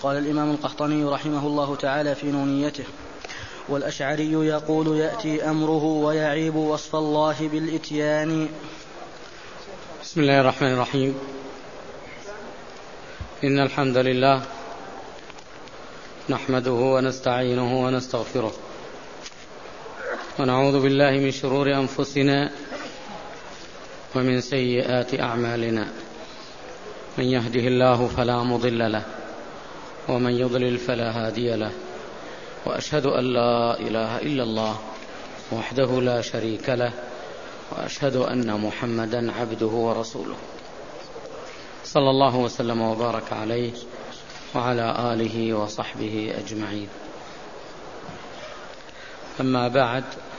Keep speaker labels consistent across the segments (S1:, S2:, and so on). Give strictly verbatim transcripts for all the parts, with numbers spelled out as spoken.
S1: قال الإمام القحطاني رحمه الله تعالى في نونيته: والأشعري يقول يأتي أمره ويعيب وصف الله بالإتيان.
S2: بسم الله الرحمن الرحيم. إن الحمد لله نحمده ونستعينه ونستغفره ونعوذ بالله من شرور أنفسنا ومن سيئات أعمالنا. من يهده الله فلا مضل له ومن يضلل فلا هادي له، وأشهد أن لا إله إلا الله وحده لا شريك له، وأشهد أن محمدا عبده ورسوله، صلى الله وسلم وبارك عليه وعلى آله وصحبه أجمعين. أما بعد،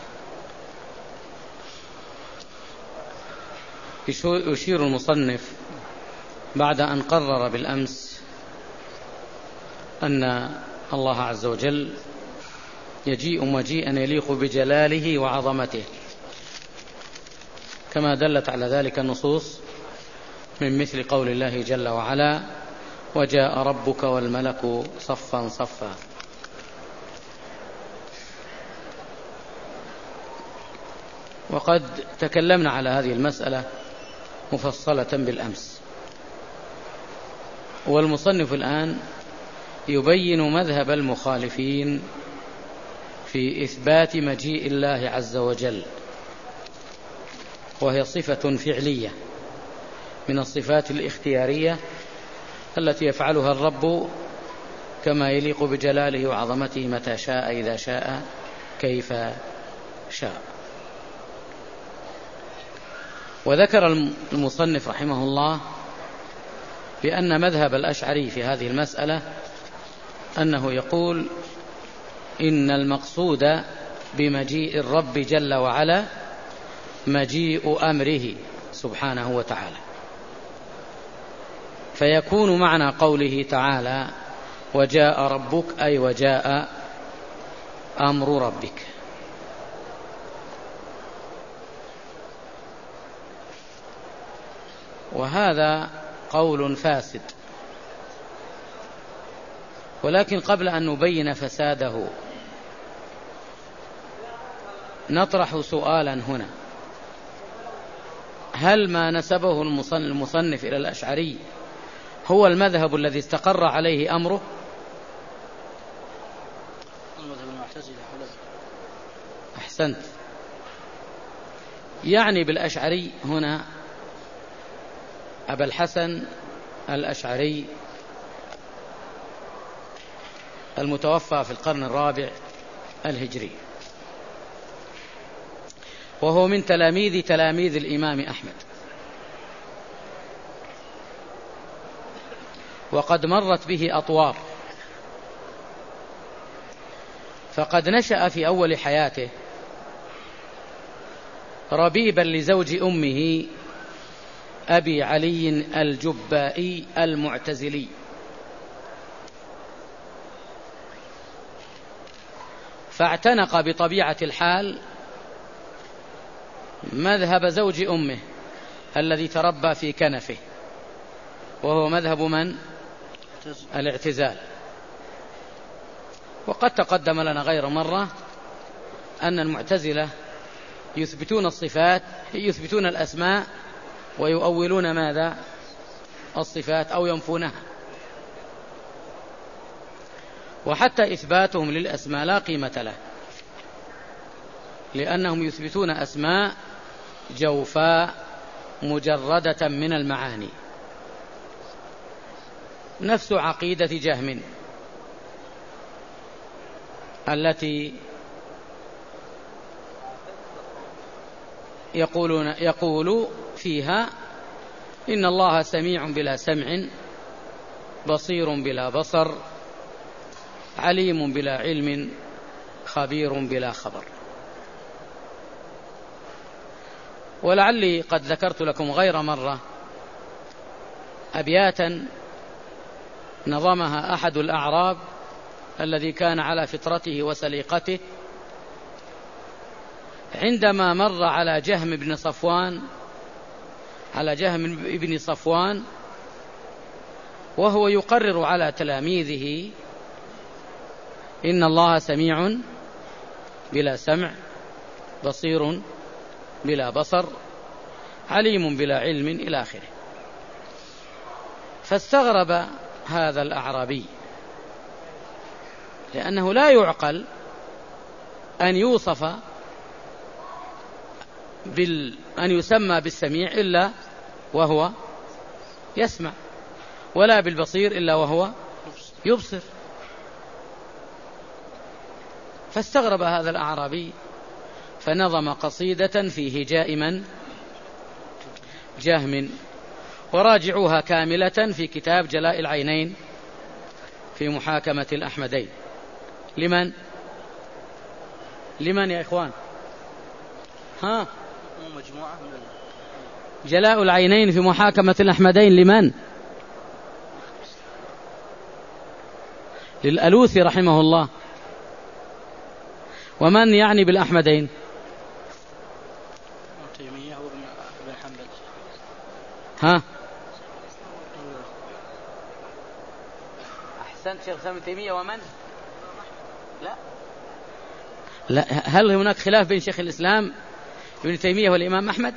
S2: يشير المصنف بعد أن قرر بالأمس أن الله عز وجل يجيء مجيئا يليق بجلاله وعظمته، كما دلت على ذلك النصوص من مثل قول الله جل وعلا: وجاء ربك والملك صفا صفا. وقد تكلمنا على هذه المسألة مفصلة بالأمس، والمصنف الآن يبين مذهب المخالفين في إثبات مجيء الله عز وجل، وهي صفة فعلية من الصفات الاختيارية التي يفعلها الرب كما يليق بجلاله وعظمته متى شاء إذا شاء كيف شاء. وذكر المصنف رحمه الله بأن مذهب الأشعري في هذه المسألة أنه يقول إن المقصود بمجيء الرب جل وعلا مجيء أمره سبحانه وتعالى، فيكون معنى قوله تعالى وجاء ربك أي وجاء أمر ربك. وهذا قول فاسد، ولكن قبل أن نبين فساده نطرح سؤالا هنا: هل ما نسبه المصنف إلى الأشعري هو المذهب الذي استقر عليه أمره؟ أحسنت. يعني بالأشعري هنا أبا الحسن الأشعري المتوفى في القرن الرابع الهجري، وهو من تلاميذ تلاميذ الإمام أحمد، وقد مرت به أطوار. فقد نشأ في أول حياته ربيبا لزوج أمه أبي علي الجبائي المعتزلي، فاعتنق بطبيعة الحال مذهب زوج أمه الذي تربى في كنفه، وهو مذهب من؟ الاعتزال. وقد تقدم لنا غير مرة أن المعتزلة يثبتون الصفات، يثبتون الأسماء ويؤولون ماذا؟ الصفات، أو ينفونها. وحتى إثباتهم للأسماء لا قيمة له، لأنهم يثبتون أسماء جوفاء مجردة من المعاني، نفس عقيدة جهم التي يقولون يقول فيها إن الله سميع بلا سمع، بصير بلا بصر، عليم بلا علم، خبير بلا خبر. ولعلي قد ذكرت لكم غير مرة أبياتا نظمها أحد الأعراب الذي كان على فطرته وسليقته عندما مر على جهم بن صفوان على جهم بن صفوان وهو يقرر على تلاميذه إن الله سميع بلا سمع، بصير بلا بصر، عليم بلا علم إلى آخره. فاستغرب هذا الأعرابي، لأنه لا يعقل أن يوصف بال... أن يسمى بالسميع إلا وهو يسمع، ولا بالبصير إلا وهو يبصر. فاستغرب هذا الأعرابي فنظم قصيدة في هجاء من؟ جهم، وراجعوها كاملة في كتاب جلاء العينين في محاكمة الأحمدين. لمن؟ لمن يا إخوان؟ ها؟ جلاء العينين في محاكمة الأحمدين لمن؟ للألوثي رحمه الله. ومن يعني بالأحمدين؟
S1: تيمية وابن حنبل.
S2: ها؟ أحسنت شيخ ابن تيمية. ومن؟ لا لا هل هناك خلاف بين شيخ الإسلام ابن تيمية والإمام أحمد؟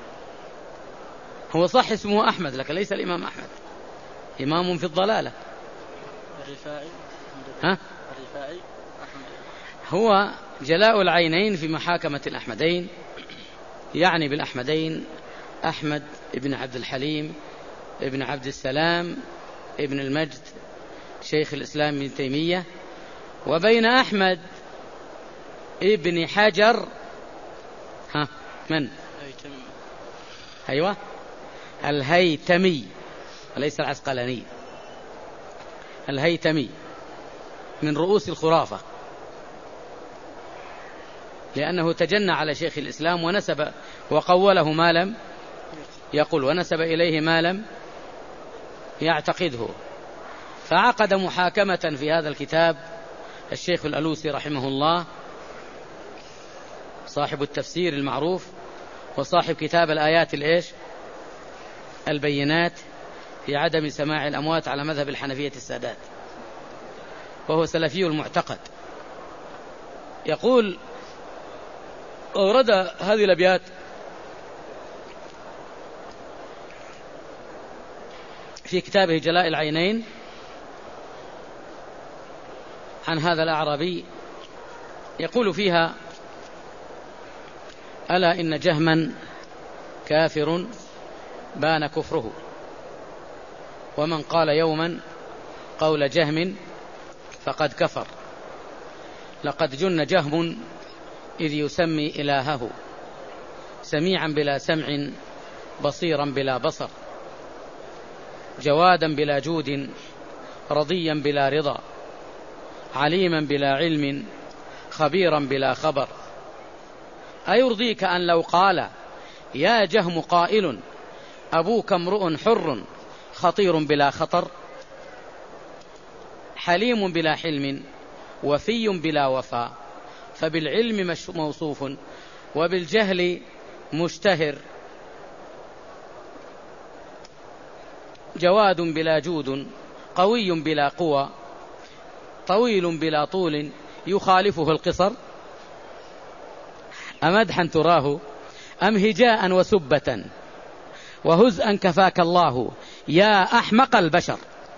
S2: هو صح اسمه أحمد لكن ليس الإمام أحمد، إمام في الضلالة.
S1: الرفاعي.
S2: ها؟
S1: الرفاعي.
S2: هو جلاء العينين في محاكمة الأحمدين، يعني بالأحمدين أحمد ابن عبد الحليم ابن عبد السلام ابن المجد شيخ الإسلام ابن تيمية، وبين أحمد ابن حجر ها من؟ أيوة الهيتمي، وليس العسقلاني، الهيتمي من رؤوس الخرافة، لأنه تجنى على شيخ الإسلام ونسب وقوله ما لم يقول، ونسب إليه ما لم يعتقده. فعقد محاكمة في هذا الكتاب الشيخ الألوسي رحمه الله، صاحب التفسير المعروف وصاحب كتاب الآيات الإيش البينات في عدم سماع الأموات على مذهب الحنفية السادات، وهو سلفي المعتقد. يقول أورد هذه الأبيات في كتابه جلاء العينين عن هذا الأعرابي، يقول فيها: ألا إن جهما كافر بان كفره، ومن قال يوما قول جهم فقد كفر. لقد جن جهم إذ يسمي إلهه، سميعا بلا سمع، بصيرا بلا بصر، جوادا بلا جود، رضيا بلا رضا، عليما بلا علم، خبيرا بلا خبر. أيرضيك أن لو قال يا جهم قائل أبوك امرؤ حر، خطير بلا خطر، حليم بلا حلم، وفي بلا وفاء، فبالعلم موصوف وبالجهل مشتهر، جواد بلا جود، قوي بلا قوى، طويل بلا طول، يخالفه القصر. أمدحا تراه أم هجاء وسبة، وهزءا كفاك الله يا أحمق البشر.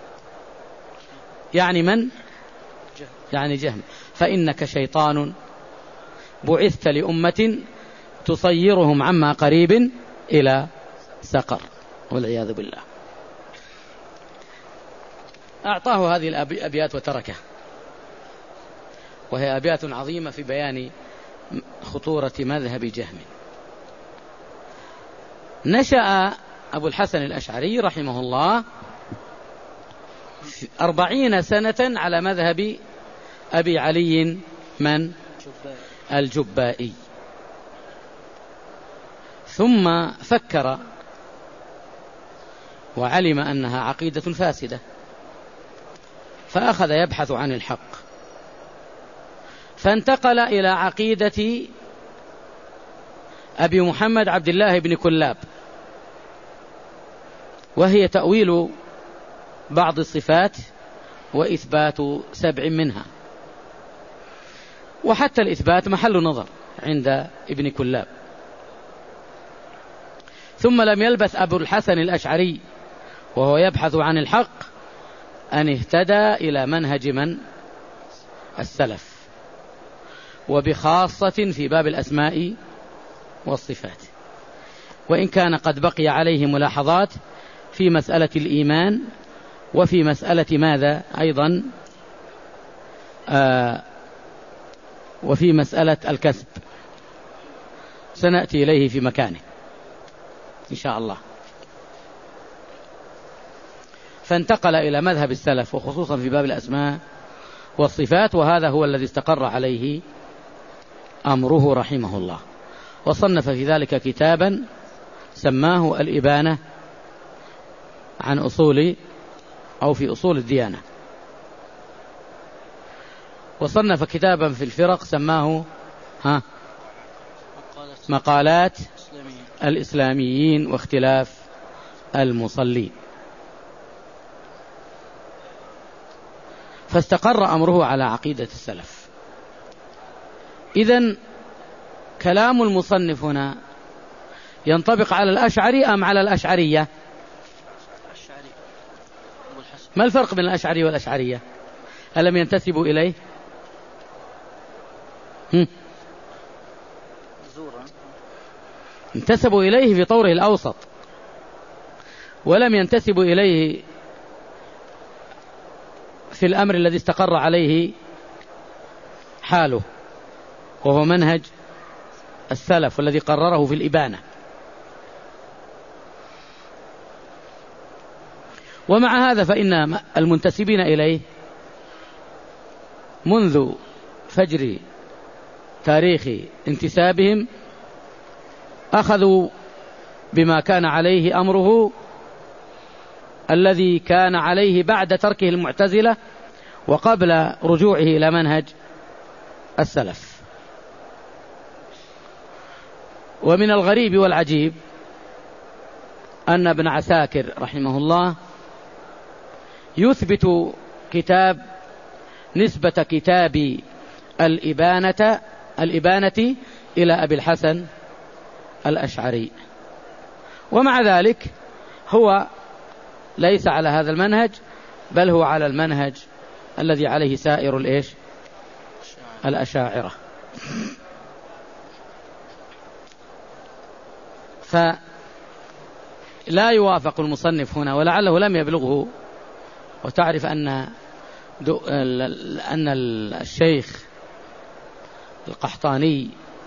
S2: يعني من؟ يعني جهم. فإنك شيطان بعثت لأمة تصيرهم عما قريب إلى سقر، والعياذ بالله. أعطاه هذه الأبيات وتركه، وهي أبيات عظيمة في بيان خطورة مذهب جهم. نشأ أبو الحسن الأشعري رحمه الله أربعين سنة على مذهب أبي علي من؟ الجبائي. ثم فكر وعلم أنها عقيدة فاسدة، فأخذ يبحث عن الحق، فانتقل إلى عقيدة أبي محمد عبد الله بن كلاب، وهي تأويل بعض الصفات وإثبات سبع منها، وحتى الإثبات محل نظر عند ابن كلاب. ثم لم يلبث أبو الحسن الأشعري وهو يبحث عن الحق أن اهتدى إلى منهج من؟ السلف، وبخاصة في باب الأسماء والصفات، وإن كان قد بقي عليه ملاحظات في مسألة الإيمان وفي مسألة ماذا أيضا آه وفي مسألة الكسب، سنأتي إليه في مكانه إن شاء الله. فانتقل إلى مذهب السلف وخصوصا في باب الأسماء والصفات، وهذا هو الذي استقر عليه أمره رحمه الله، وصنف في ذلك كتابا سماه الإبانة عن أصول أو في أصول الديانة، وصنف كتابا في الفرق سماه ها مقالات الإسلاميين واختلاف المصلين. فاستقر أمره على عقيدة السلف. إذن كلام المصنف هنا ينطبق على الأشعري أم على الأشعرية؟ ما الفرق بين الأشعري والأشعرية؟ ألم ينتسبوا إليه؟ هم؟ انتسبوا إليه في طوره الأوسط، ولم ينتسبوا إليه في الأمر الذي استقر عليه حاله، وهو منهج السلف والذي قرره في الإبانة. ومع هذا فإن المنتسبين إليه منذ فجر تاريخ انتسابهم أخذوا بما كان عليه أمره الذي كان عليه بعد تركه المعتزلة وقبل رجوعه إلى منهج السلف. ومن الغريب والعجيب أن ابن عساكر رحمه الله يثبت كتاب نسبة كتاب الإبانة, الإبانة إلى أبي الحسن الأشعري، ومع ذلك هو ليس على هذا المنهج، بل هو على المنهج الذي عليه سائر الإيش الأشاعرة. فلا يوافق المصنف هنا، ولعله لم يبلغه. وتعرف أن أن الشيخ القحطاني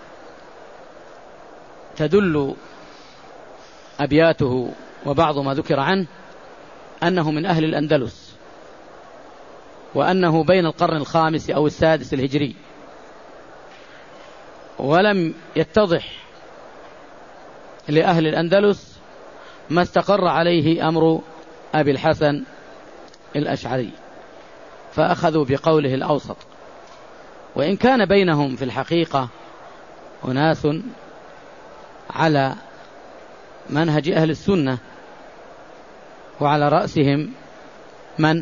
S2: تدل أبياته وبعض ما ذكر عنه أنه من أهل الأندلس، وأنه بين القرن الخامس أو السادس الهجري، ولم يتضح لأهل الأندلس ما استقر عليه أمر أبي الحسن الأشعري، فأخذوا بقوله الأوسط، وإن كان بينهم في الحقيقة أناس على منهج أهل السنة، وعلى رأسهم من؟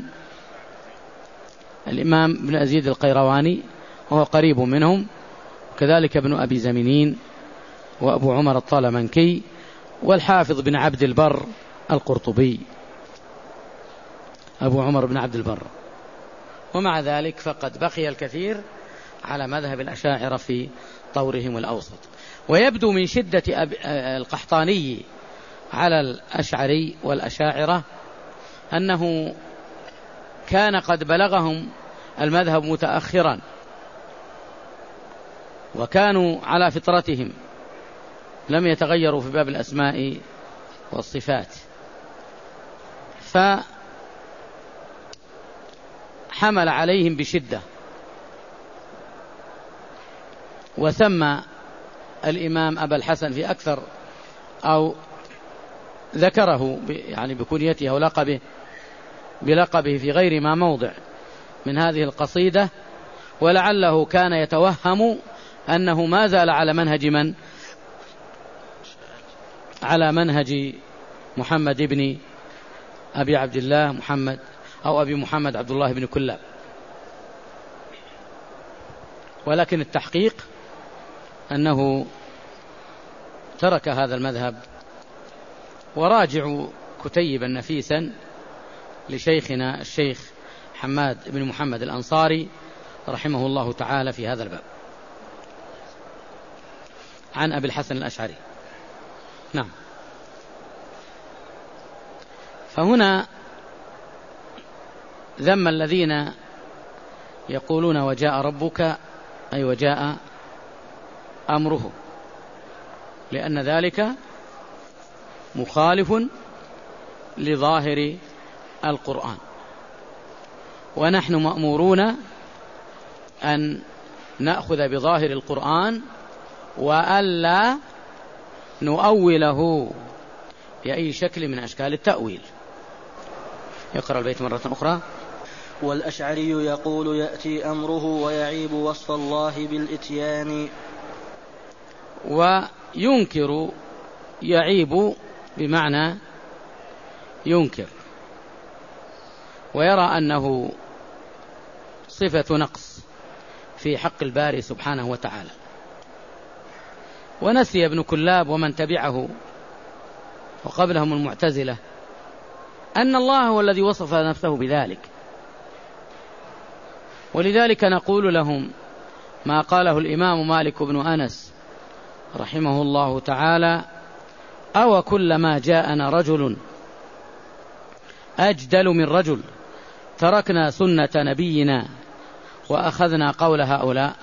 S2: الإمام ابن أزيد القيرواني وهو قريب منهم، وكذلك ابن أبي زمنين وأبو عمر الطالمنكي والحافظ بن عبد البر القرطبي، أبو عمر بن عبد البر. ومع ذلك فقد بقي الكثير على مذهب الأشاعرة في طورهم الأوسط. ويبدو من شدة القحطاني على الأشعري والأشاعرة أنه كان قد بلغهم المذهب متأخرا، وكانوا على فطرتهم، لم يتغيروا في باب الأسماء والصفات، فحمل عليهم بشدة. وسمى الإمام أبا الحسن في أكثر أو ذكره يعني بكنيته أو لقبه بلقبه في غير ما موضع من هذه القصيدة، ولعله كان يتوهم أنه ما زال على منهج من؟ على منهج محمد بن أبي عبد الله محمد أو أبي محمد عبد الله بن كلاب. ولكن التحقيق أنه ترك هذا المذهب. وراجعوا كتيبا نفيسا لشيخنا الشيخ حماد بن محمد الأنصاري رحمه الله تعالى في هذا الباب عن أبي الحسن الأشعري. نعم. فهنا ذم الذين يقولون وجاء ربك أي وجاء أمره، لأن ذلك مخالف لظاهر القرآن، ونحن مأمورون أن نأخذ بظاهر القرآن وألا نؤوله بأي شكل من أشكال التأويل. يقرأ البيت مرة أخرى.
S1: والأشعري يقول يأتي أمره ويعيب وصف الله بالإتيان.
S2: وينكر يعيب بمعنى ينكر، ويرى أنه صفة نقص في حق الباري سبحانه وتعالى. ونسي ابن كلاب ومن تبعه وقبلهم المعتزلة أن الله هو الذي وصف نفسه بذلك. ولذلك نقول لهم ما قاله الإمام مالك بن أنس رحمه الله تعالى: أو كلما جاءنا رجل أجدل من رجل تركنا سنة نبينا وأخذنا قول هؤلاء.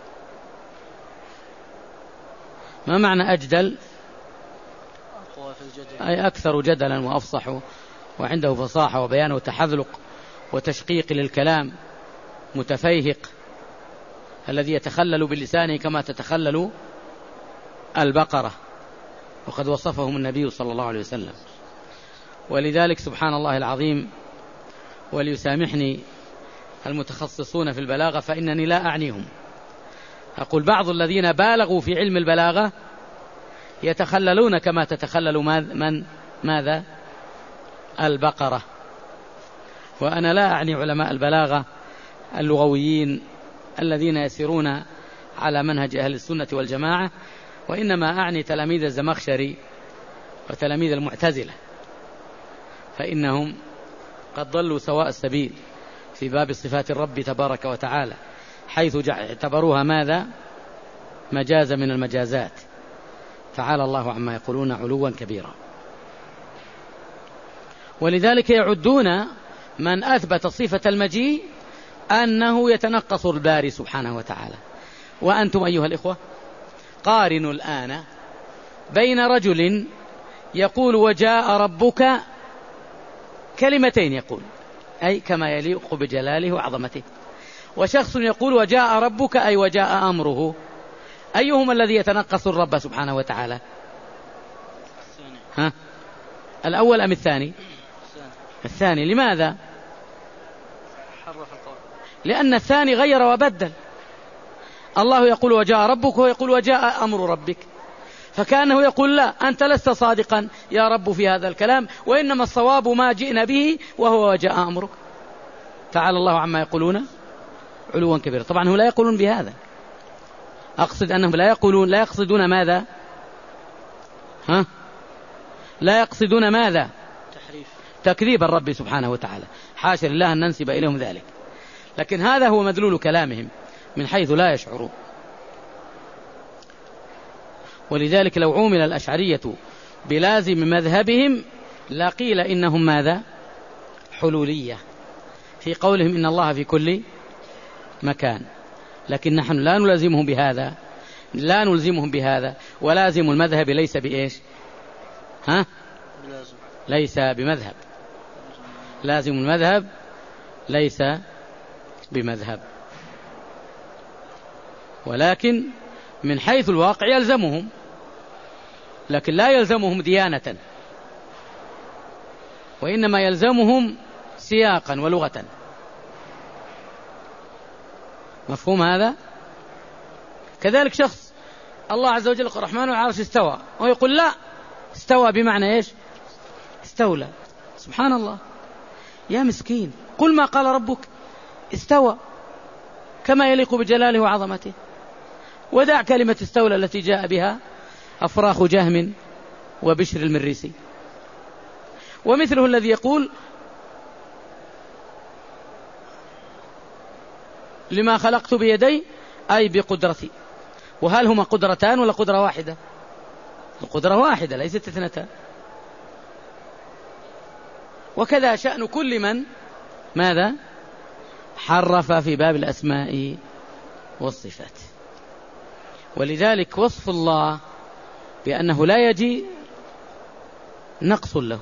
S2: ما معنى أجدل؟ أي أكثر جدلا وأفصح وعنده فصاحة وبيان وتحذلق وتشقيق للكلام، متفيهق الذي يتخلل بلسانه كما تتخلل البقرة، وقد وصفهم النبي صلى الله عليه وسلم. ولذلك سبحان الله العظيم، وليسامحني المتخصصون في البلاغة فإنني لا أعنيهم، أقول بعض الذين بالغوا في علم البلاغة يتخللون كما تتخلل من ماذا البقرة. وأنا لا أعني علماء البلاغة اللغويين الذين يسيرون على منهج أهل السنة والجماعة، وإنما أعني تلاميذ الزمخشري وتلاميذ المعتزلة، فإنهم قد ضلوا سواء السبيل في باب صفات الرب تبارك وتعالى، حيث اعتبروها ماذا مجاز من المجازات. تعالى الله عما يقولون علوا كبيرا. ولذلك يعدون من أثبت صفة المجيء أنه يتنقص الباري سبحانه وتعالى. وأنتم أيها الإخوة قارنوا الآن بين رجل يقول وجاء ربك كلمتين يقول أي كما يليق بجلاله وعظمته، وشخص يقول وجاء ربك أي وجاء أمره. أيهما الذي يتنقص الرب سبحانه وتعالى؟ ها؟ الأول أم الثاني؟ الثاني. لماذا؟ لأن الثاني غير وبدل. الله يقول وجاء ربك ويقول وجاء أمر ربك، فكأنه يقول لا، أنت لست صادقا يا رب في هذا الكلام، وإنما الصواب ما جئنا به وهو وجاء أمرك. تعالى الله عما يقولون علوا كبيرا. طبعا هم لا يقولون بهذا، أقصد أنهم لا يقولون لا يقصدون ماذا؟ ها؟ لا يقصدون ماذا؟
S1: تحريف
S2: تكذيب الرب سبحانه وتعالى، حاشا لله أن ننسب إليهم ذلك، لكن هذا هو مدلول كلامهم من حيث لا يشعرون. ولذلك لو عومل الأشعرية بلازم مذهبهم لقيل إنهم ماذا؟ حلولية في قولهم إن الله في كل مكان، لكن نحن لا نلزمهم بهذا، لا نلزمهم بهذا. ولازم المذهب ليس بإيش؟ ها؟ ليس بمذهب. لازم المذهب ليس بمذهب، ولكن من حيث الواقع يلزمهم، لكن لا يلزمهم ديانة، وإنما يلزمهم سياقا ولغة. مفهوم هذا؟ كذلك شخص الله عز وجل الرحمن على العرش استوى، ويقول لا، استوى بمعنى إيش؟ استولى. سبحان الله،
S3: يا مسكين قل ما قال ربك استوى كما يليق بجلاله وعظمته، ودع كلمة استولى التي جاء بها أفراخ جهم وبشر المريسي. ومثله الذي يقول لما خلقت بيدي أي بقدرتي. وهل هما قدرتان ولا قدرة واحدة؟ القدرة واحدة ليست اثنتان. وكذا شأن كل من ماذا حرف في باب الأسماء والصفات. ولذلك وصف الله بأنه لا يجي نقص له،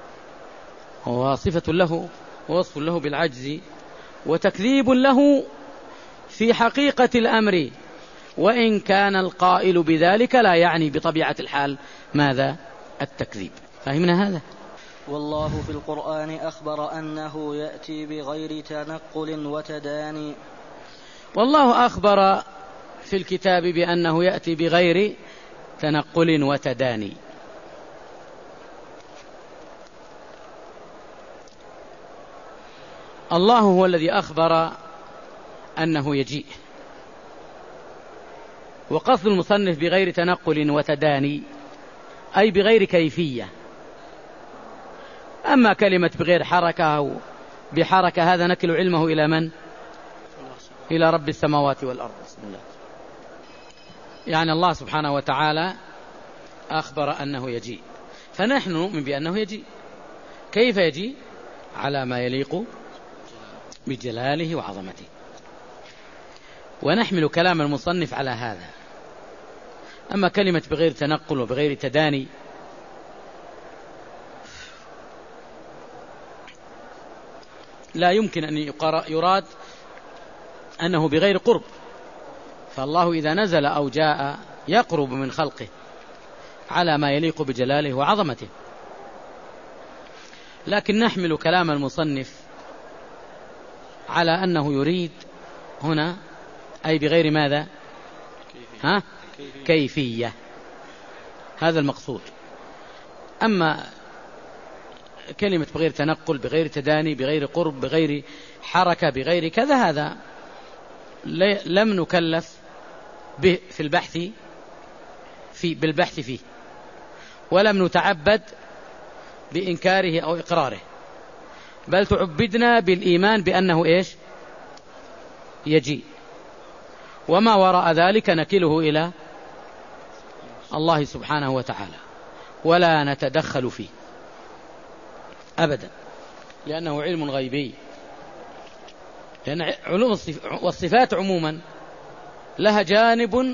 S3: وصفة له ووصف له بالعجز، وتكذيب له في حقيقة الأمر، وإن كان القائل بذلك لا يعني بطبيعة الحال ماذا التكذيب. فهمنا هذا؟
S1: والله في القرآن أخبر أنه يأتي بغير تنقل وتداني.
S3: والله أخبر في الكتاب بأنه يأتي بغير تنقل وتداني. الله هو الذي أخبر أنه يجيء، وقصد المصنف بغير تنقل وتداني أي بغير كيفية. أما كلمة بغير حركة أو بحركة هذا نكل علمه إلى من؟ إلى رب السماوات والأرض. بسم الله. يعني الله سبحانه وتعالى أخبر أنه يجيء، فنحن نؤمن بأنه يجيء. كيف يجيء؟ على ما يليق بجلاله وعظمته، ونحمل كلام المصنف على هذا. أما كلمة بغير تنقل وبغير تداني لا يمكن أن يراد أنه بغير قرب، فالله إذا نزل أو جاء يقرب من خلقه على ما يليق بجلاله وعظمته. لكن نحمل كلام المصنف على أنه يريد هنا أي بغير ماذا؟ ها؟ كيفية. هذا المقصود. أما كلمة بغير تنقل بغير تداني بغير قرب بغير حركة بغير كذا، هذا لم نكلف به في البحث في بالبحث فيه، ولم نتعبد بإنكاره أو إقراره، بل تعبدنا بالإيمان بأنه إيش؟ يجيء. وما وراء ذلك نكله إلى الله سبحانه وتعالى، ولا نتدخل فيه أبدا، لأنه علم غيبي. لأن علوم والصفات عموما لها جانب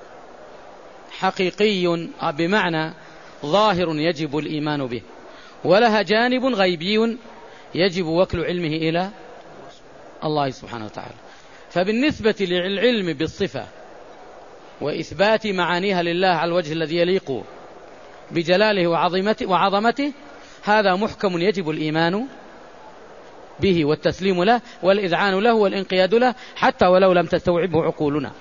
S3: حقيقي بمعنى ظاهر يجب الإيمان به، ولها جانب غيبي يجب وكل علمه إلى الله سبحانه وتعالى. فبالنسبة للعلم بالصفة وإثبات معانيها لله على الوجه الذي يليق بجلاله وعظمته, وعظمته هذا محكم يجب الإيمان به والتسليم له والإذعان له والانقياد له، حتى ولو لم تستوعبه عقولنا.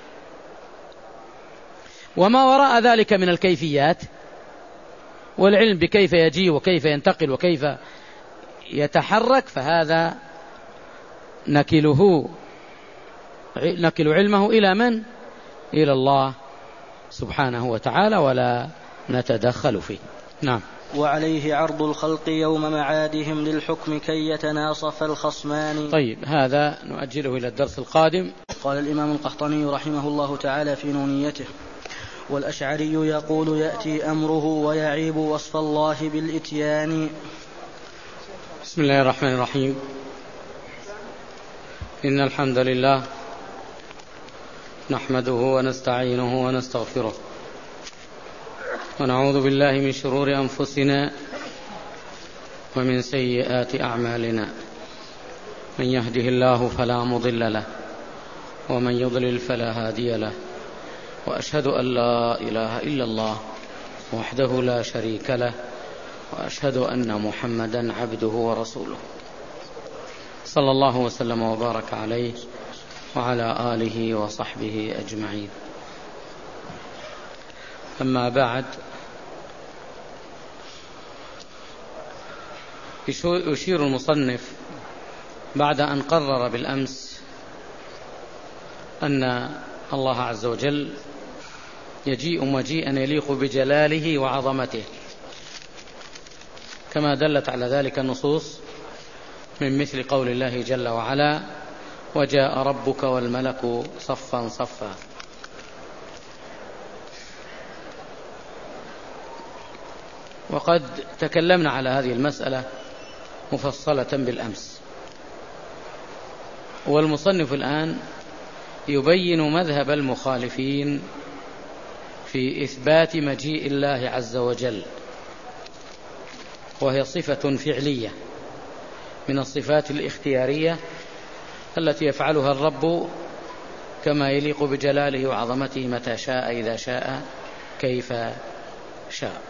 S3: وما وراء ذلك من الكيفيات والعلم بكيف يجي وكيف ينتقل وكيف يتحرك، فهذا نكله نكل علمه إلى من؟ إلى الله سبحانه وتعالى، ولا نتدخل فيه. نعم.
S1: وعليه عرض الخلق يوم معادهم للحكم كي يتناصف الخصمان.
S3: طيب، هذا نؤجله إلى الدرس القادم.
S1: قال الإمام القحطاني رحمه الله تعالى في نونيته: والأشعري يقول يأتي أمره ويعيب وصف الله بالإتيان.
S2: بسم الله الرحمن الرحيم. إن الحمد لله نحمده ونستعينه ونستغفره، ونعوذ بالله من شرور أنفسنا ومن سيئات أعمالنا. من يهده الله فلا مضل له، ومن يضلل فلا هادي له، وأشهد أن لا إله إلا الله وحده لا شريك له، وأشهد أن محمدا عبده ورسوله، صلى الله وسلم وبارك عليه وعلى آله وصحبه أجمعين. أما بعد، يشير المصنف بعد أن قرر بالأمس أن الله عز وجل يجيء مجيئا يليق بجلاله وعظمته، كما دلت على ذلك النصوص من مثل قول الله جل وعلا: وجاء ربك والملك صفا صفا. وقد تكلمنا على هذه المسألة مفصلة بالأمس، والمصنف الآن يبين مذهب المخالفين في إثبات مجيء الله عز وجل، وهي صفة فعلية من الصفات الاختيارية التي يفعلها الرب كما يليق بجلاله وعظمته متى شاء إذا شاء كيف شاء.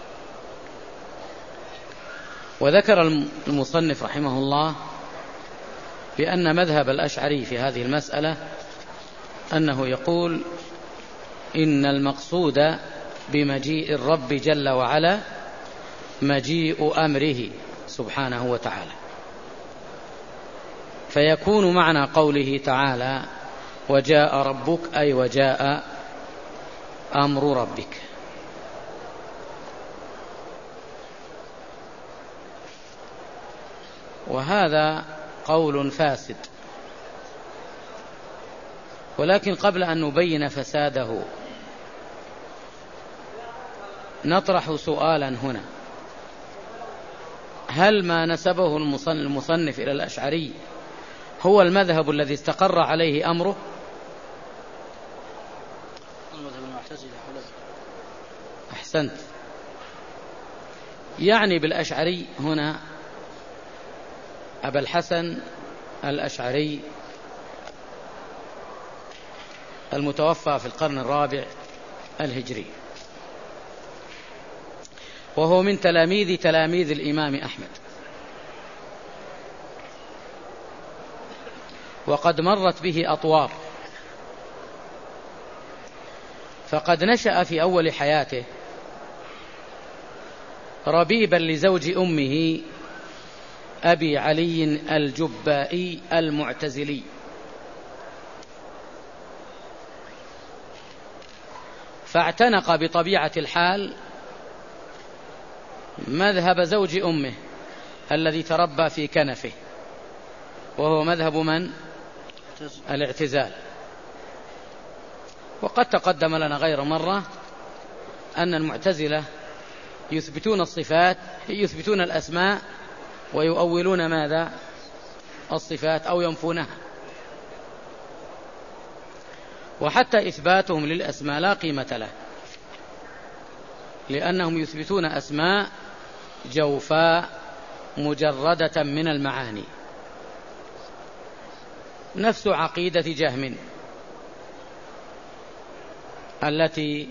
S2: وذكر المصنف رحمه الله بأن مذهب الأشعري في هذه المسألة أنه يقول إن المقصود بمجيء الرب جل وعلا مجيء أمره سبحانه وتعالى، فيكون معنى قوله تعالى وجاء ربك أي وجاء أمر ربك. وهذا قول فاسد، ولكن قبل أن نبين فساده نطرح سؤالا هنا: هل ما نسبه المصنف إلى الأشعري هو المذهب الذي استقر عليه أمره؟ أحسنت. يعني بالأشعري هنا أبا الحسن الأشعري المتوفى في القرن الرابع الهجري، وهو من تلاميذ تلاميذ الإمام أحمد، وقد مرت به أطوار، فقد نشأ في أول حياته ربيبا لزوج أمه أبي علي الجبائي المعتزلي، فاعتنق بطبيعة الحال مذهب زوج أمه الذي تربى في كنفه، وهو مذهب من؟ الاعتزال. وقد تقدم لنا غير مرة أن المعتزلة يثبتون الصفات، يثبتون الأسماء ويؤولون ماذا؟ الصفات، أو ينفونها. وحتى إثباتهم للأسماء لا قيمة له، لأنهم يثبتون أسماء جوفاء مجردة من المعاني، نفس عقيدة جهم التي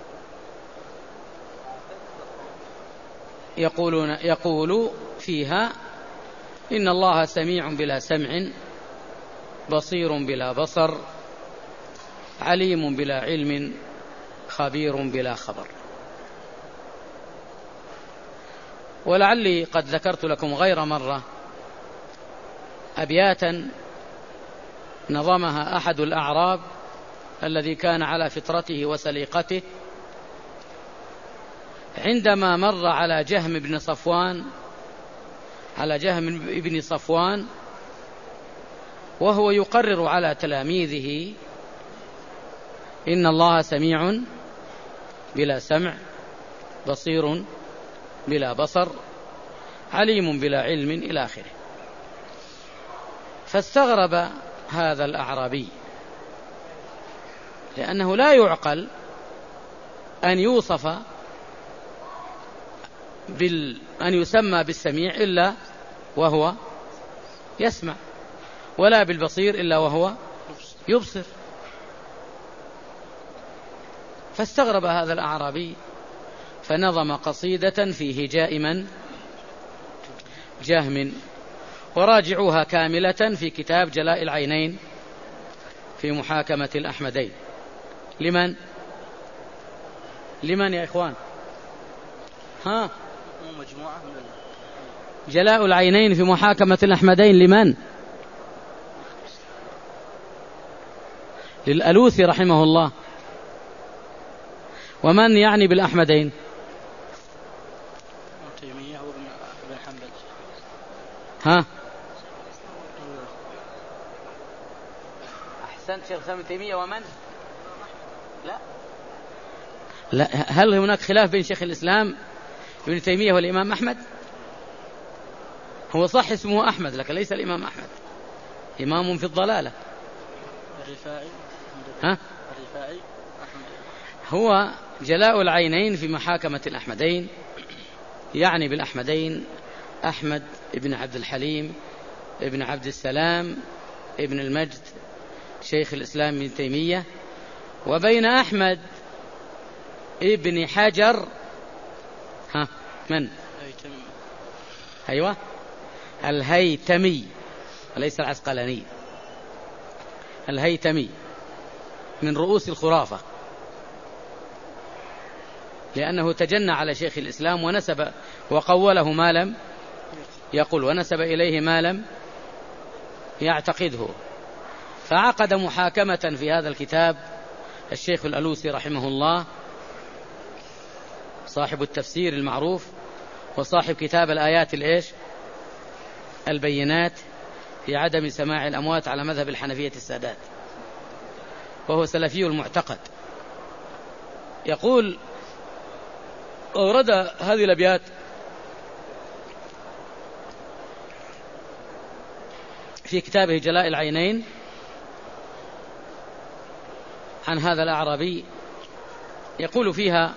S2: يقولون يقول فيها إن الله سميع بلا سمع، بصير بلا بصر، عليم بلا علم، خبير بلا خبر. ولعلي قد ذكرت لكم غير مرة أبياتا نظمها أحد الأعراب الذي كان على فطرته وسليقته عندما مر على جهم بن صفوان على جهم بن صفوان وهو يقرر على تلاميذه إن الله سميع بلا سمع، بصير بلا بصر، عليم بلا علم، إلى آخره. فاستغرب هذا الأعرابي، لأنه لا يعقل أن يوصف بال... أن يسمى بالسميع إلا وهو يسمع، ولا بالبصير إلا وهو يبصر. فاستغرب هذا الأعرابي فنظم قصيدة في هجاء من؟ جهم، وراجعوها كاملة في كتاب جلاء العينين في محاكمة الأحمدين. لمن؟ لمن يا إخوان؟ ها؟
S1: مجموعة من
S2: جلاء العينين في محاكمة الأحمدين لمن؟
S3: للألوسي رحمه الله. ومن يعني بالأحمدين؟
S1: تيمية وابن حنبل.
S3: ها أحسنت شيخ ابن تيمية. ومن؟ لا لا هل هناك خلاف بين شيخ الإسلام ابن تيمية والإمام أحمد؟ هو صح اسمه أحمد لكن ليس الإمام أحمد، إمام في الضلالة.
S1: الرفاعي.
S3: ها؟
S1: الرفاعي أحمد.
S3: هو جلاء العينين في محاكمة الأحمدين، يعني بالأحمدين أحمد ابن عبد الحليم ابن عبد السلام ابن المجد شيخ الإسلام ابن تيمية، وبين أحمد ابن حجر ها من؟
S1: الهيتمي.
S3: أيوة الهيتمي وليس العسقلاني، الهيتمي من رؤوس الخرافة، لأنه تجنى على شيخ الإسلام ونسب وقوله ما لم يقول، ونسب إليه ما لم يعتقده. فعقد محاكمة في هذا الكتاب الشيخ الألوسي رحمه الله، صاحب التفسير المعروف وصاحب كتاب الآيات الإيش البينات في عدم سماع الأموات على مذهب الحنفية السادات، وهو سلفي المعتقد. يقول أورد هذه الأبيات في كتابه جلاء العينين عن هذا الأعرابي، يقول فيها: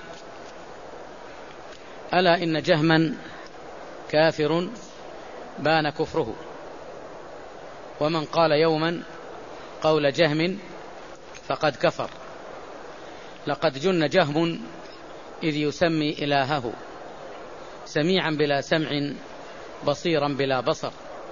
S3: ألا إن جهما كافر بان كفره، ومن قال يوما قول جهم فقد كفر، لقد جن جهم إذ يسمي إلهه، سميعا بلا سمع بصيرا بلا بصر،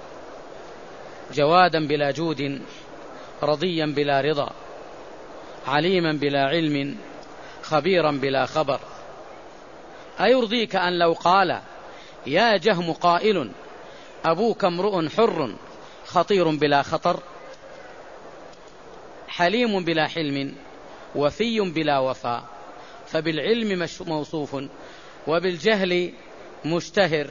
S3: جوادا بلا جود رضيا بلا رضا، عليما بلا علم خبيرا بلا خبر. أيرضيك أن لو قال يا جهم قائل أبوك امرؤ حر خطير بلا خطر، حليم بلا حلم وفي بلا وفاء، فبالعلم موصوف وبالجهل مشتهر،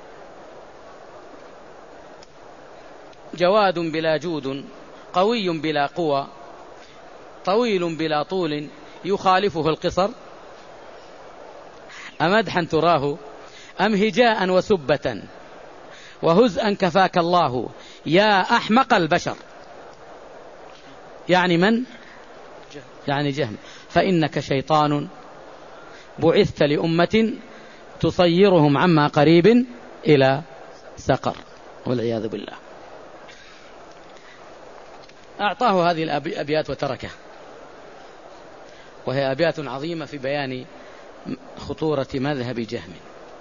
S3: جواد بلا جود قوي بلا قوى، طويل بلا طول يخالفه القصر، أمدحا تراه أم هجاء وسبة وهزءا كفاك الله يا أحمق البشر. يعني من؟ يعني جهم. فإنك شيطان بعثت لأمة تصيرهم عما قريب إلى سقر، والعياذ بالله. أعطاه هذه الأبيات وتركه، وهي أبيات عظيمة في بيان خطورة مذهب جهم.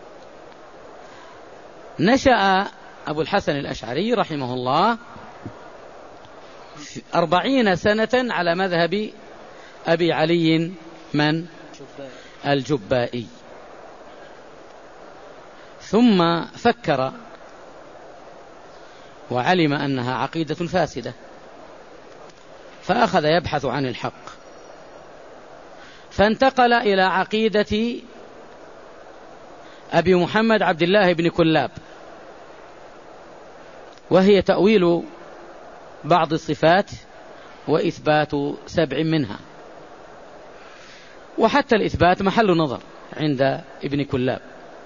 S3: نشأ أبو الحسن الأشعري رحمه الله أربعين سنة على مذهب أبي علي من؟ الجبائي. ثم فكر وعلم أنها عقيدة فاسدة، فأخذ يبحث عن الحق، فانتقل إلى عقيدة أبي محمد عبد الله بن كلاب، وهي تأويل بعض الصفات وإثبات سبع منها، وحتى الإثبات محل نظر عند ابن كلاب.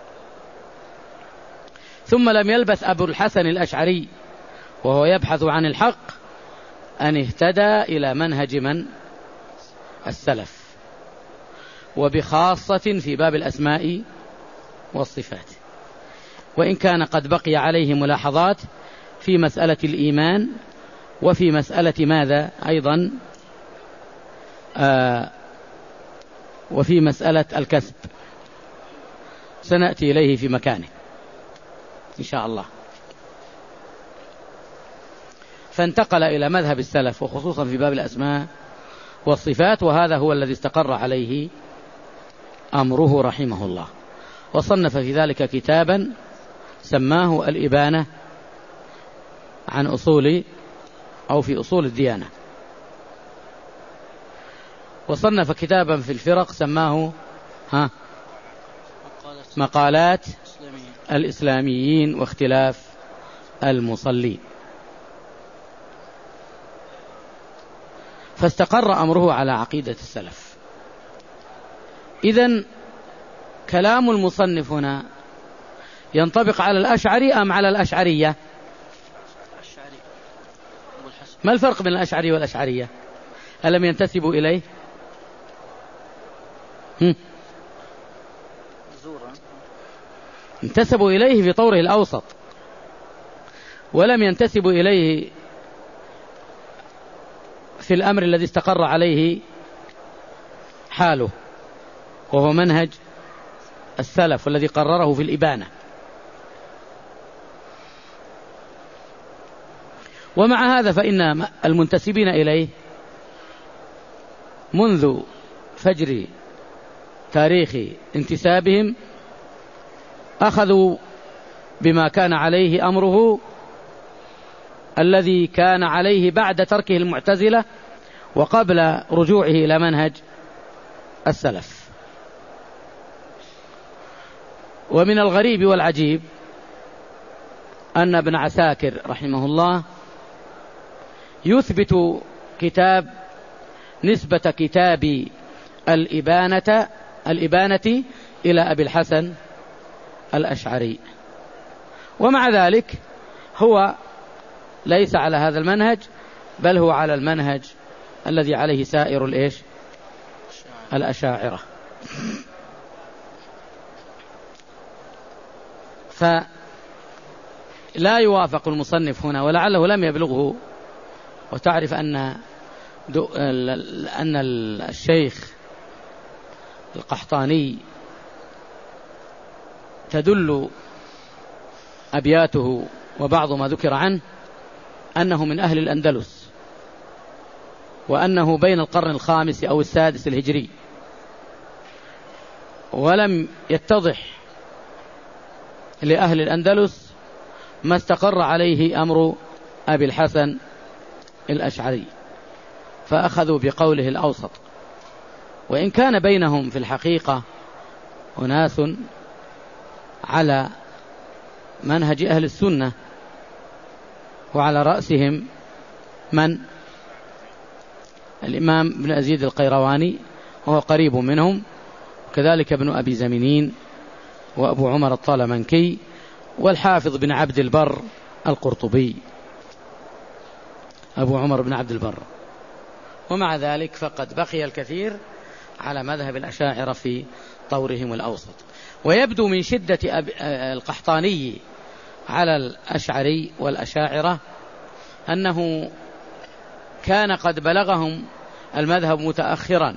S3: ثم لم يلبث أبو الحسن الأشعري وهو يبحث عن الحق أن اهتدى إلى منهج من؟ السلف، وبخاصة في باب الأسماء والصفات، وإن كان قد بقي عليه ملاحظات في مسألة الإيمان وفي مسألة ماذا أيضا آه وفي مسألة الكسب، سنأتي إليه في مكانه إن شاء الله. فانتقل إلى مذهب السلف وخصوصا في باب الأسماء والصفات، وهذا هو الذي استقر عليه أمره رحمه الله، وصنف في ذلك كتابا سماه الإبانة عن أصول أو في أصول الديانة. وصنف كتابا في الفرق سماه ها مقالات الإسلاميين واختلاف المصلين. فاستقر أمره على عقيدة السلف. إذن كلام المصنف هنا ينطبق على الأشعري أم على الأشعرية؟ ما الفرق بين الأشعري والأشعرية؟ ألم ينتسبوا إليه؟ هم؟ انتسبوا إليه في طوره الأوسط، ولم ينتسبوا إليه في الأمر الذي استقر عليه حاله، وهو منهج السلف والذي قرره في الإبانة. ومع هذا فإن المنتسبين إليه منذ فجر تاريخ انتسابهم أخذوا بما كان عليه أمره الذي كان عليه بعد تركه المعتزلة وقبل رجوعه إلى منهج السلف. ومن الغريب والعجيب أن ابن عساكر رحمه الله يثبت كتاب نسبة كتاب الإبانة الإبانة إلى أبي الحسن الأشعري، ومع ذلك هو ليس على هذا المنهج، بل هو على المنهج الذي عليه سائر الإيش الأشاعرة. فلا يوافق المصنف هنا، ولعله لم يبلغه. وتعرف أن أن الشيخ القحطاني تدل أبياته وبعض ما ذكر عنه أنه من أهل الأندلس، وأنه بين القرن الخامس أو السادس الهجري، ولم يتضح لأهل الأندلس ما استقر عليه أمر أبي الحسن الأشعري، فأخذوا بقوله الأوسط. وإن كان بينهم في الحقيقة أناس على منهج أهل السنة، وعلى رأسهم من الإمام ابن أزيد القيرواني وهو قريب منهم، كذلك ابن أبي زمنين وأبو عمر الطالمنكي والحافظ بن عبد البر القرطبي، أبو عمر بن عبد البر. ومع ذلك فقد بقي الكثير على مذهب الأشاعرة في طورهم الأوسط. ويبدو من شدة القحطاني على الأشعري والأشاعرة أنه كان قد بلغهم المذهب متأخرا،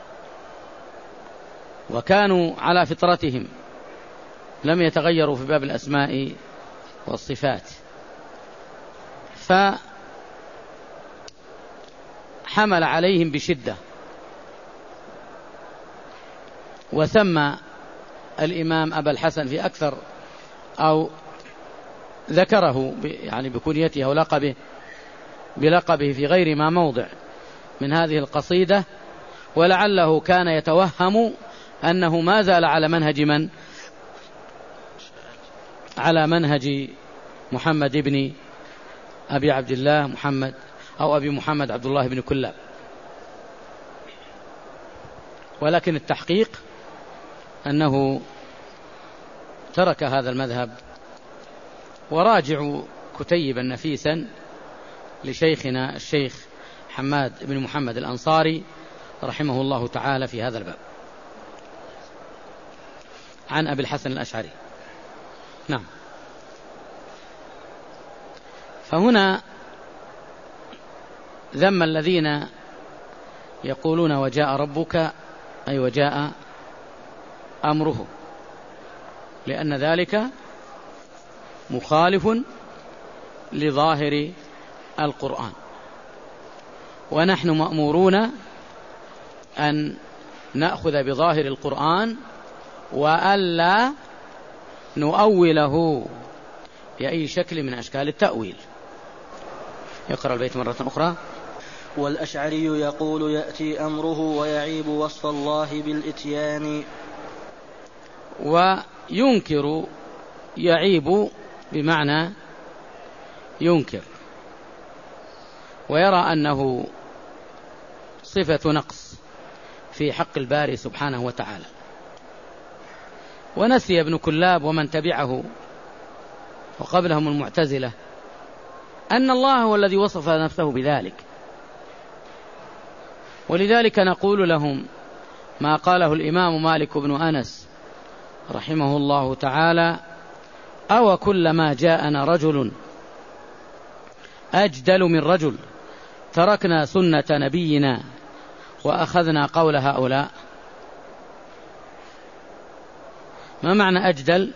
S3: وكانوا على فطرتهم، لم يتغيروا في باب الأسماء والصفات، فحمل عليهم بشدة. وسمى الإمام أبا الحسن في أكثر أو ذكره يعني بكنيته أو لقبه بلقبه في غير ما موضع من هذه القصيدة، ولعله كان يتوهم أنه ما زال على منهج من؟ على منهج محمد بن أبي عبد الله محمد أو أبي محمد عبد الله بن كلاب. ولكن التحقيق أنه ترك هذا المذهب. وراجعوا كتيبا نفيسا لشيخنا الشيخ حماد بن محمد الأنصاري رحمه الله تعالى في هذا الباب عن أبي الحسن الأشعري. نعم. فهنا ذم الذين يقولون وجاء ربك أي وجاء أمره، لأن ذلك مخالف لظاهر القرآن، ونحن مأمورون أن نأخذ بظاهر القرآن وألا نؤوله بأي شكل من أشكال التأويل. يقرأ البيت مرة أخرى.
S1: والأشعري يقول يأتي أمره ويعيب وصف الله بالإتيان.
S3: وينكر يعيب بمعنى ينكر، ويرى أنه صفة نقص في حق الباري سبحانه وتعالى. ونسي ابن كلاب ومن تبعه وقبلهم المعتزلة أن الله هو الذي وصف نفسه بذلك. ولذلك نقول لهم ما قاله الإمام مالك بن أنس رحمه الله تعالى: أو كلما جاءنا رجل أجدل من رجل تركنا سنة نبينا وأخذنا قول هؤلاء. ما معنى أجدل؟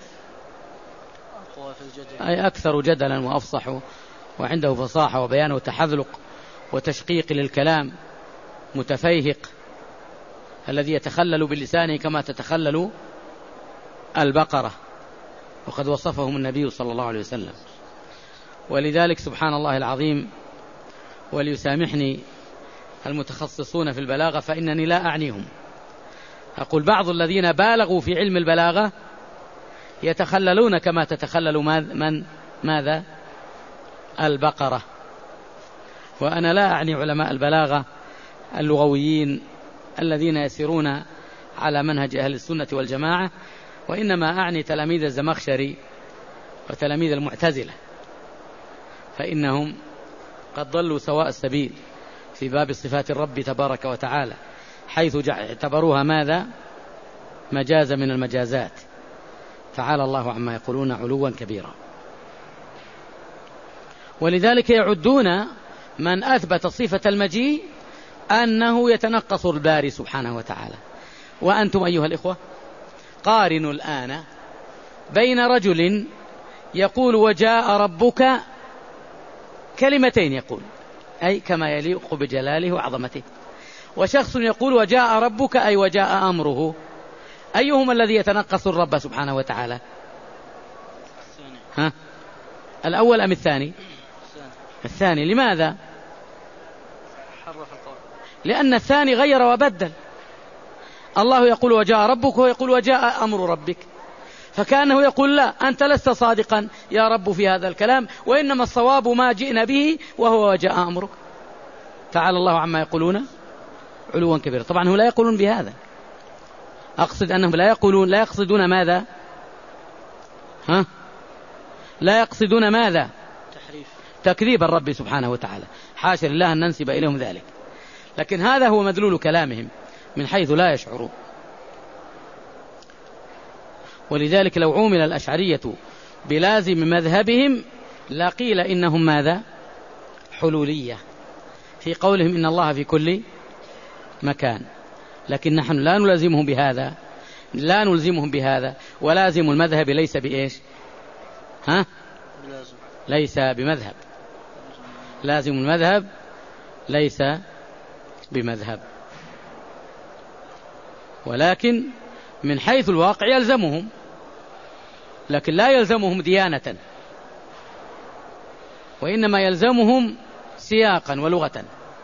S3: أي أكثر جدلا وأفصح وعنده فصاحة وبيان وتحذلق وتشقيق للكلام، متفيهق الذي يتخلل بلسانه كما تتخلل البقرة، وقد وصفهم النبي صلى الله عليه وسلم. ولذلك سبحان الله العظيم، وليسامحني المتخصصون في البلاغة فإنني لا أعنيهم، أقول بعض الذين بالغوا في علم البلاغة يتخللون كما تتخلل من ماذا البقرة. وأنا لا أعني علماء البلاغة اللغويين الذين يسيرون على منهج أهل السنة والجماعة، وإنما أعني تلاميذ الزمخشري وتلاميذ المعتزلة، فإنهم قد ضلوا سواء السبيل في باب صفات الرب تبارك وتعالى، حيث اعتبروها ماذا مجاز من المجازات. تعالى الله عما يقولون علوا كبيرا. ولذلك يعدون من أثبت صفة المجيء أنه يتنقص الباري سبحانه وتعالى. وأنتم أيها الإخوة قارنوا الآن بين رجل يقول وجاء ربك كلمتين يقول أي كما يليق بجلاله وعظمته، وشخص يقول وجاء ربك أي وجاء أمره. أيهما الذي يتنقص الرب سبحانه وتعالى؟ ها؟ الأول أم الثاني؟ الثاني. لماذا؟ لأن الثاني غير وبدل. الله يقول وجاء ربك ويقول وجاء أمر ربك، فكأنه يقول لا أنت لست صادقا يا رب في هذا الكلام، وإنما الصواب ما جئنا به وهو وجاء أمرك. تعالى الله عما يقولون علوا كبيرا. طبعا هم لا يقولون بهذا، أقصد أنهم لا يقولون لا يقصدون ماذا؟ ها؟ لا يقصدون ماذا؟
S1: تحريف
S3: تكذيب الرب سبحانه وتعالى، حاشا لله أن ننسب إليهم ذلك، لكن هذا هو مدلول كلامهم من حيث لا يشعرون. ولذلك لو عومل الأشعرية بلازم مذهبهم لقيل إنهم ماذا؟ حلولية في قولهم إن الله في كل مكان، لكن نحن لا نلزمهم بهذا، لا نلزمهم بهذا. ولازم المذهب ليس بإيش؟ ها؟ ليس بمذهب. لازم المذهب ليس بمذهب، ولكن من حيث الواقع يلزمهم، لكن لا يلزمهم ديانة، وإنما يلزمهم سياقا ولغة.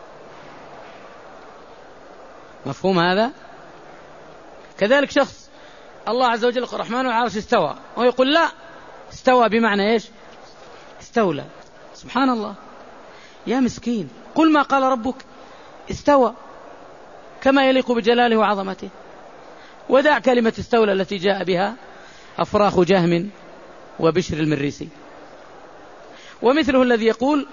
S3: مفهوم هذا؟ كذلك شخص الله عز وجل الرحمن على العرش استوى، ويقول لا استوى بمعنى إيش؟ استولى. سبحان الله يا مسكين، قل ما قال ربك استوى كما يليق بجلاله وعظمته، ودع كلمة استولى التي جاء بها أفراخ جهم وبشر المريسي. ومثله الذي يقول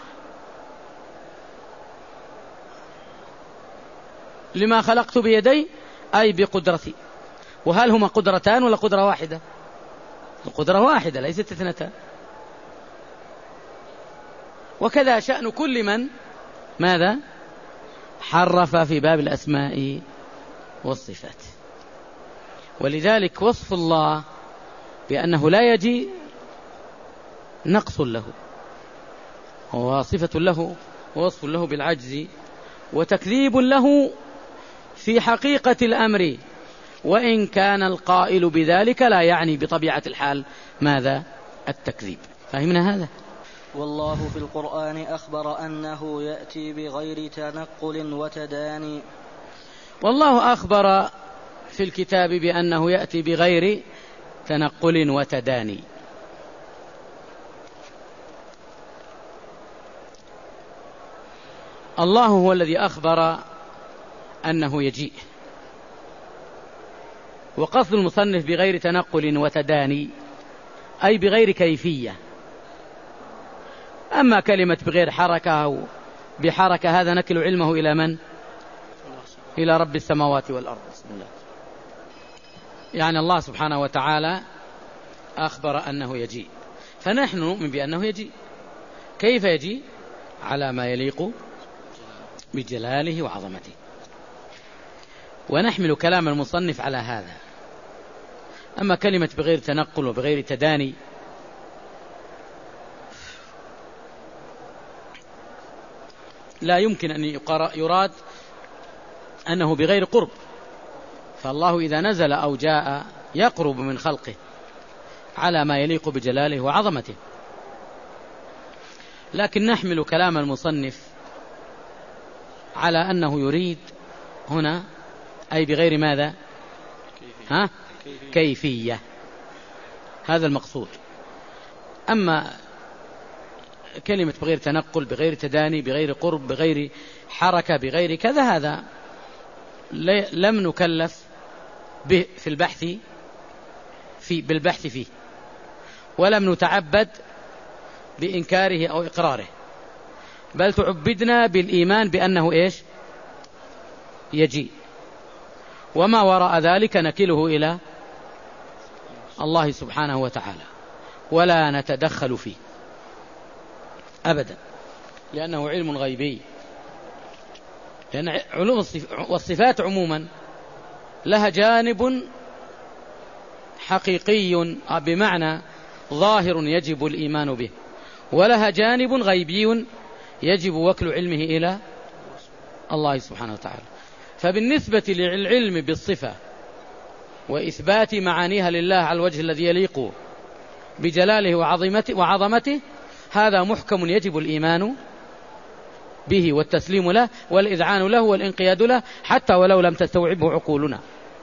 S3: لما خلقت بيدي أي بقدرتي. وهل هما قدرتان ولا قدرة واحدة؟ القدرة واحدة ليست اثنتان. وكذا شأن كل من ماذا حرف في باب الأسماء والصفات. ولذلك وصف الله بأنه لا يجي نقص له، وصفة له ووصف له بالعجز، وتكذيب له في حقيقة الأمر، وإن كان القائل بذلك لا يعني بطبيعة الحال ماذا؟ التكذيب. فهمنا هذا؟
S1: والله في القرآن أخبر أنه يأتي بغير تنقل وتداني.
S3: والله أخبر في الكتاب بأنه يأتي بغير تنقل وتداني. الله هو الذي أخبر أنه يجيء، وقصد المصنف بغير تنقل وتداني أي بغير كيفية. أما كلمة بغير حركة أو بحركة هذا نكل علمه إلى من؟ إلى رب السماوات والأرض. بسم الله. يعني الله سبحانه وتعالى أخبر أنه يجيء، فنحن نؤمن بأنه يجيء. كيف يجيء؟ على ما يليق بجلاله وعظمته، ونحمل كلام المصنف على هذا. أما كلمة بغير تنقل وبغير تداني لا يمكن أن يراد أنه بغير قرب، فالله إذا نزل أو جاء يقرب من خلقه على ما يليق بجلاله وعظمته. لكن نحمل كلام المصنف على أنه يريد هنا أي بغير ماذا؟ ها؟ كيفية، هذا المقصود. أما كلمة بغير تنقل بغير تداني بغير قرب بغير حركة بغير كذا، هذا لم نكلف به في البحث في بالبحث فيه، ولم نتعبد بإنكاره أو إقراره، بل تعبدنا بالإيمان بأنه إيش؟ يجيء. وما وراء ذلك نكله إلى الله سبحانه وتعالى، ولا نتدخل فيه أبدا، لأنه علم غيبي. لأن علوم والصفات عموما لها جانب حقيقي بمعنى ظاهر يجب الإيمان به، ولها جانب غيبي يجب وكل علمه إلى الله سبحانه وتعالى. فبالنسبة للعلم بالصفة وإثبات معانيها لله على الوجه الذي يليق بجلاله وعظمته, وعظمته هذا محكم يجب الإيمان به والتسليم له والإذعان له والانقياد له، حتى ولو لم تستوعبه عقولنا.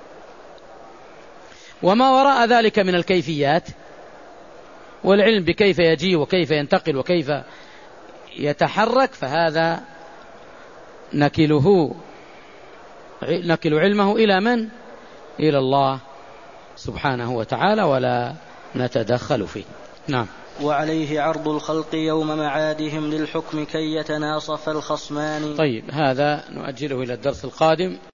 S3: وما وراء ذلك من الكيفيات والعلم بكيف يجي وكيف ينتقل وكيف يتحرك، فهذا نكله نكل علمه إلى من؟ إلى الله سبحانه وتعالى، ولا نتدخل فيه. نعم.
S1: وعليه عرض الخلق يوم معادهم للحكم كي يتناصف الخصمان.
S3: طيب، هذا نؤجله إلى الدرس القادم.